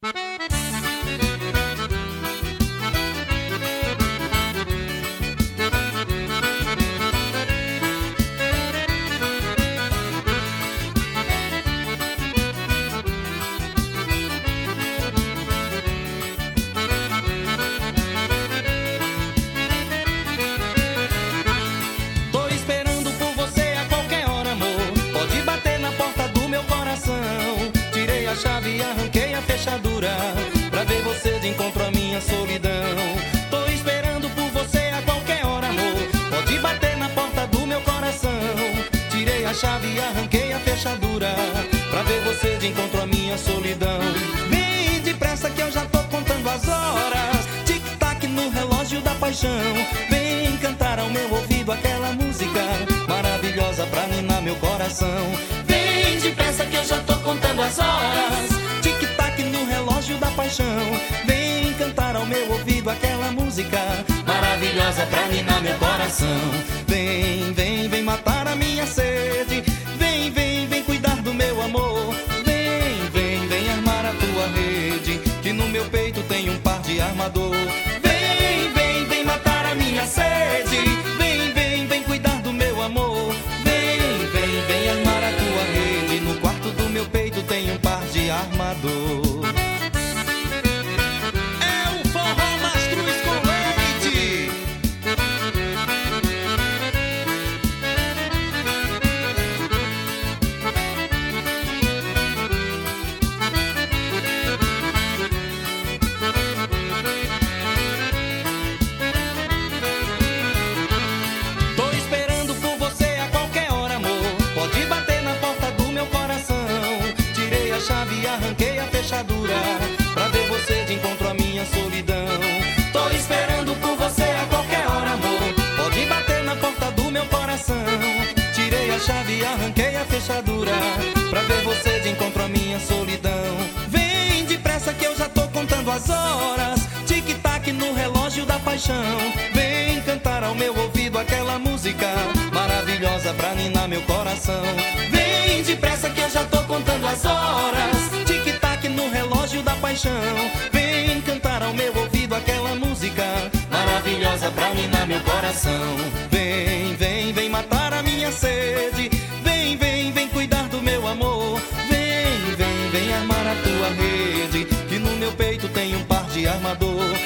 Tô esperando por você a qualquer hora, amor. Pode bater na porta do meu coração. Tirei a chave e arranquei a fechadura pra ver você de encontro à minha solidão. Tô esperando por você a qualquer hora, amor. Pode bater na porta do meu coração. Tirei a chave e arranquei a fechadura pra ver você de encontro à minha solidão. Vem depressa que eu já tô contando as horas. Tic-tac no relógio da paixão. Vem cantar ao meu ouvido aquela música maravilhosa pra ninar meu coração. Vem depressa que eu já tô contando as horas. Tic-tac no relógio da paixão. Vem cantar ao meu ouvido aquela música maravilhosa pra ninar meu coração. Vem, vem, vem matar a minha sede. Vem, vem, vem cuidar do meu amor. Vem, vem, vem armar a tua rede, que no meu peito tem um par de armador. Vem, vem, vem matar a minha sede. Vem, vem, vem cuidar do meu amor. Vem, vem, vem armar a tua rede, no quarto do meu peito tem um par de armador. É o forró Mastruz com leite. Tô esperando por você a qualquer hora, amor. Pode bater na porta do meu coração. Tirei a chave e arranquei a fechadura pra ver você de encontro à minha solidão. Tô esperando por você a qualquer hora, amor. Pode bater na porta do meu coração. Tirei a chave e arranquei a fechadura pra ver você de encontro à minha solidão. Vem depressa que eu já tô contando as horas. Tic-tac no relógio da paixão. Vem cantar ao meu ouvido aquela música maravilhosa pra ninar meu coração. Vem depressa que eu já tô contando as horas. Tic-tac no relógio da paixão. Vem cantar ao meu ouvido aquela música maravilhosa pra ninar meu coração. Vem, vem, vem matar a minha sede. Vem, vem, vem cuidar do meu amor. Vem, vem, vem armar a tua rede, que no meu peito tem um par de armador.